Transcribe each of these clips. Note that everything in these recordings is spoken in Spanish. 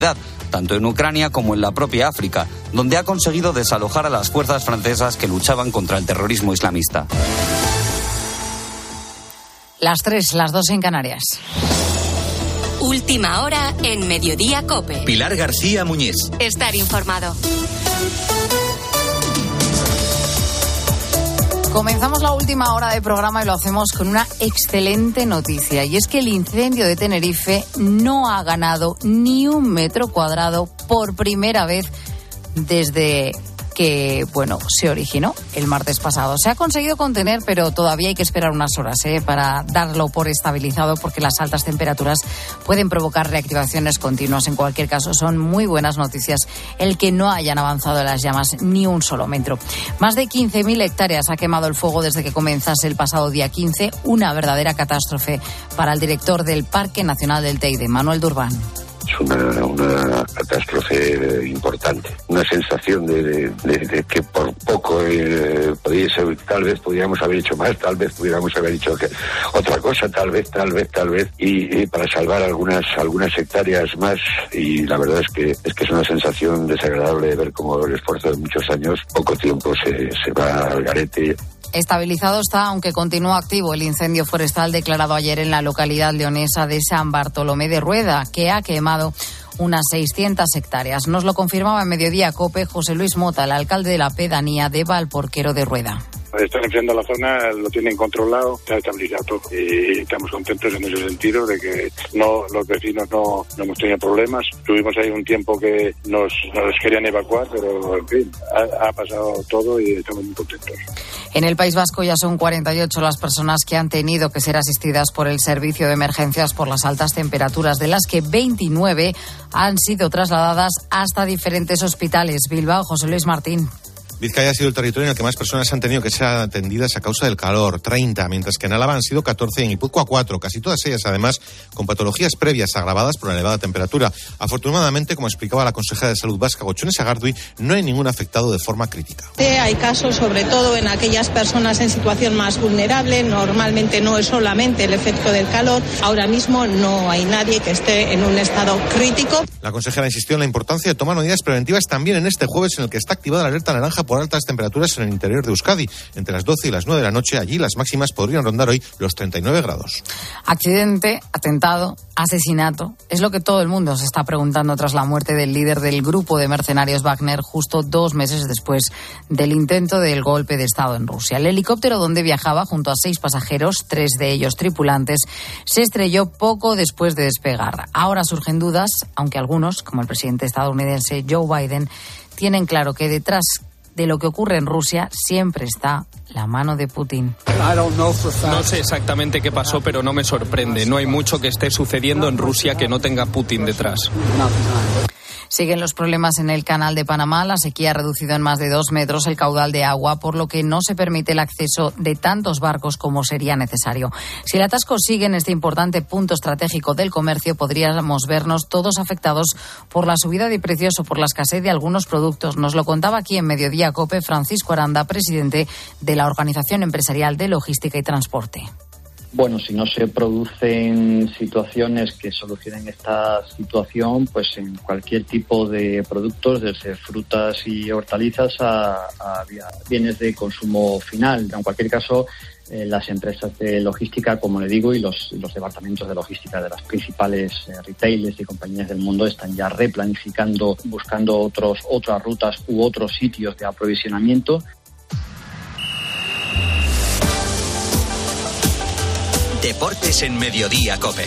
tanto en Ucrania como en la propia África, donde ha conseguido desalojar a las fuerzas francesas que luchaban contra el terrorismo islamista. Las 3, las 2 en Canarias. Última hora en Mediodía COPE. Pilar García Muñiz. Estar informado. Comenzamos la última hora de programa y lo hacemos con una excelente noticia. Y es que el incendio de Tenerife no ha ganado ni un metro cuadrado por primera vez desde que, se originó el martes pasado. Se ha conseguido contener, pero todavía hay que esperar unas horas para darlo por estabilizado, porque las altas temperaturas pueden provocar reactivaciones continuas. En cualquier caso, son muy buenas noticias el que no hayan avanzado las llamas ni un solo metro. Más de 15.000 hectáreas ha quemado el fuego desde que comenzase el pasado día 15, una verdadera catástrofe para el director del Parque Nacional del Teide, Manuel Durbán. Es una catástrofe importante, una sensación de que por poco tal vez podríamos haber hecho más, tal vez pudiéramos haber hecho otra cosa, tal vez, y para salvar algunas hectáreas más. Y la verdad es que es una sensación desagradable de ver cómo el esfuerzo de muchos años, poco tiempo se va al garete. Estabilizado está, aunque continúa activo, el incendio forestal declarado ayer en la localidad leonesa de San Bartolomé de Rueda, que ha quemado unas 600 hectáreas. Nos lo confirmaba en Mediodía COPE José Luis Mota, el alcalde de la pedanía de Valporquero de Rueda. Están enfriando la zona, lo tienen controlado, está estabilizado todo. Y estamos contentos en ese sentido de que los vecinos no hemos tenido problemas. Tuvimos ahí un tiempo que nos querían evacuar, pero en fin, ha pasado todo y estamos muy contentos. En el País Vasco ya son 48 las personas que han tenido que ser asistidas por el servicio de emergencias por las altas temperaturas, de las que 29 han sido trasladadas hasta diferentes hospitales. Bilbao, José Luis Martín. Vizcaya ha sido el territorio en el que más personas han tenido que ser atendidas a causa del calor, 30, mientras que en Álava han sido 14 y en Guipúzcoa 4, casi todas ellas además con patologías previas agravadas por la elevada temperatura. Afortunadamente, como explicaba la consejera de Salud vasca, Gochone Sagardui, no hay ningún afectado de forma crítica. Hay casos, sobre todo en aquellas personas en situación más vulnerable, normalmente no es solamente el efecto del calor, ahora mismo no hay nadie que esté en un estado crítico. La consejera insistió en la importancia de tomar medidas preventivas también en este jueves, en el que está activada la alerta naranja por altas temperaturas en el interior de Euskadi. Entre las 12 y las 9 de la noche, allí las máximas podrían rondar hoy los 39 grados. Accidente, atentado, asesinato, es lo que todo el mundo se está preguntando tras la muerte del líder del grupo de mercenarios Wagner, justo 2 meses después del intento del golpe de Estado en Rusia. El helicóptero donde viajaba junto a 6 pasajeros, 3 de ellos tripulantes, se estrelló poco después de despegar. Ahora surgen dudas, aunque algunos, como el presidente estadounidense Joe Biden, tienen claro que detrás de lo que ocurre en Rusia siempre está la mano de Putin. No sé exactamente qué pasó, pero no me sorprende. No hay mucho que esté sucediendo en Rusia que no tenga Putin detrás. Siguen los problemas en el canal de Panamá. La sequía ha reducido en más de 2 metros el caudal de agua, por lo que no se permite el acceso de tantos barcos como sería necesario. Si el atasco sigue en este importante punto estratégico del comercio, podríamos vernos todos afectados por la subida de precios o por la escasez de algunos productos. Nos lo contaba aquí en Mediodía COPE Francisco Aranda, presidente de la Organización Empresarial de Logística y Transporte. Bueno, si no se producen situaciones que solucionen esta situación, pues en cualquier tipo de productos, desde frutas y hortalizas a bienes de consumo final. En cualquier caso, las empresas de logística, como le digo, y los departamentos de logística de las principales retailers y compañías del mundo están ya replanificando, buscando otras rutas u otros sitios de aprovisionamiento. Deportes en Mediodía COPE.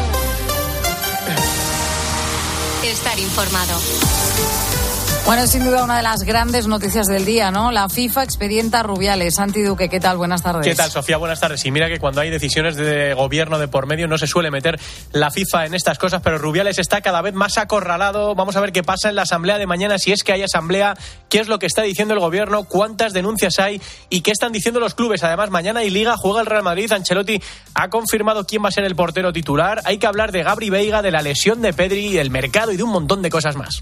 Estar informado. Bueno, sin duda una de las grandes noticias del día, ¿no? La FIFA expedienta a Rubiales. Santi Duque, ¿qué tal? Buenas tardes. ¿Qué tal, Sofía? Buenas tardes. Y mira que cuando hay decisiones de gobierno de por medio no se suele meter la FIFA en estas cosas, pero Rubiales está cada vez más acorralado. Vamos a ver qué pasa en la asamblea de mañana, si es que hay asamblea, qué es lo que está diciendo el gobierno, cuántas denuncias hay y qué están diciendo los clubes. Además, mañana hay Liga, juega el Real Madrid. Ancelotti ha confirmado quién va a ser el portero titular. Hay que hablar de Gabri Veiga, de la lesión de Pedri, del mercado y de un montón de cosas más.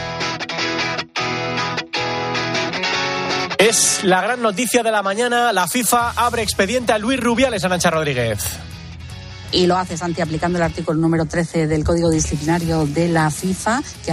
Es la gran noticia de la mañana. La FIFA abre expediente a Luis Rubiales, Arancha Rodríguez. Y lo hace, Santi, aplicando el artículo número 13 del Código Disciplinario de la FIFA, que